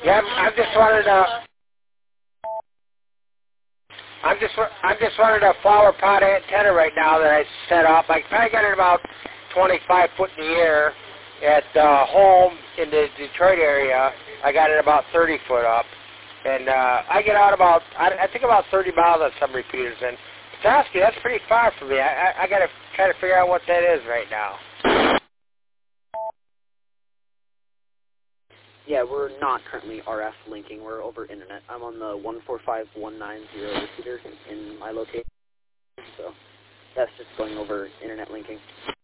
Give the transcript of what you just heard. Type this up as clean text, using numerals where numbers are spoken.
Yeah, I'm just running a flower pot antenna right now that I set up. I probably got it about 25 foot in the air at home in the Detroit area. I got it about 30 foot up, and I get out about I think about 30 miles on some repeaters. And Petoskey, that's pretty far from me. I got to try to figure out what that is right now. Yeah, we're not currently RF linking. We're over internet. I'm on the 145190 repeater in my location, so that's just going over internet linking.